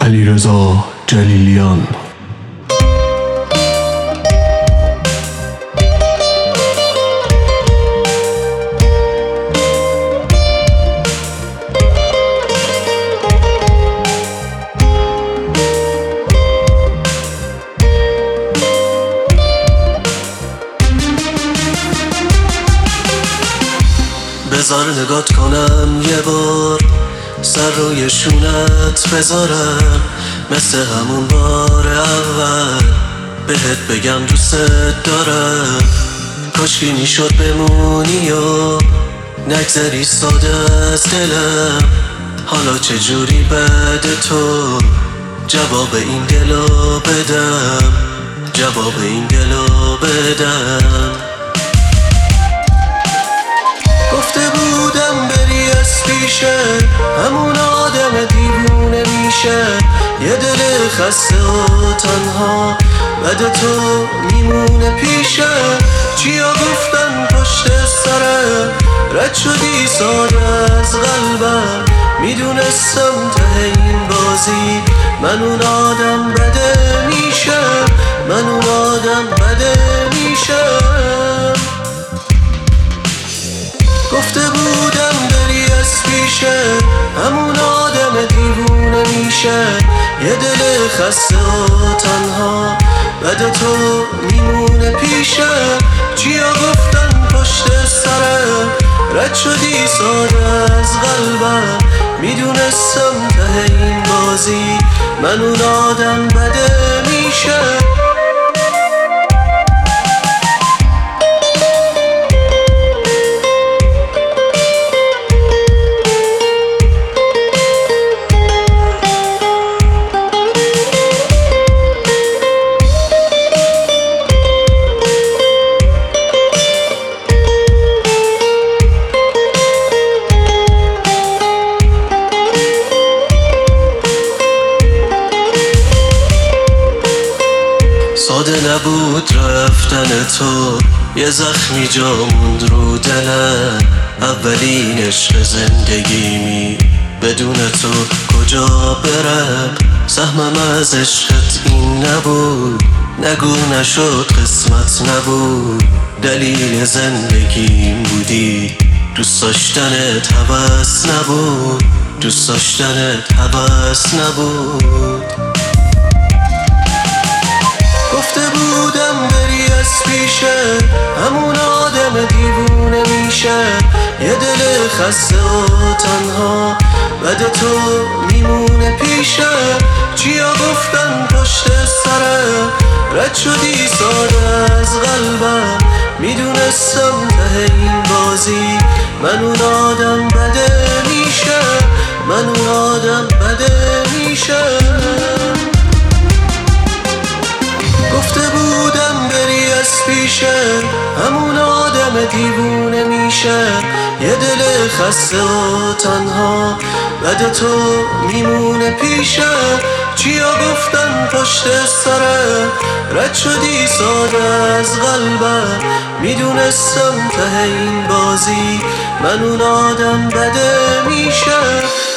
علیرضا جلیلیان. بذار نگات کنم یه بار، سر روی شونت بذارم، مثل همون بار اول بهت بگم دوستت دارم. کاشکی میشد بمونی و نگذری ساده از دلم. حالا چجوری بعد تو جواب این دلو بدم، جواب این دلو بدم. گفته بودم بری از پیشه، همون آدم دیوونه میشه. یه دل خسته و تنها بعد تو میمونه پیشه. چیا گفتن پشت سرم، رد شدی ساده از قلبم. میدونستم ته این بازی من اون آدم بده میشه، من اون آدم بده میشه. گفته بودم بری از پیشه، همون آدم دیوونه میشه. یه دل خسته و تنها بعد تو میمونه پیشه. چیا گفتن پشت سرم، رد شدی ساده از قلبم. میدونستم ته این بازی من اون آدم بده میشه. ساده نبود رفتن تو، یه زخمی جا موند رو دلم. اولین عشق زندگیمی، بدون تو کجا برم؟ سهمم از عشقت این نبود، نگو نشد قسمت نبود. دلیل زندگیم بودی، دوست داشتنت هوس نبود، دوست داشتنت هوس نبود. گفته بودم بری از پیشه، همون آدم دیوونه میشه. یه دل خسته و تنها بعد تو میمونه پیشه. چیا گفتن پشت سرم، رد شدی ساده از قلبم. میدونستم ته این بازی من اون آدم بده میشه، من اون آدم بده میشه. گفته بودم بری از پیشه، همون آدم دیوونه میشه. یه دل خسته و تنها بعد تو میمونه پیشه. چیا گفتن پشت سرم، رد شدی ساده از قلبم. میدونستم ته این بازی من اون آدم بده میشه.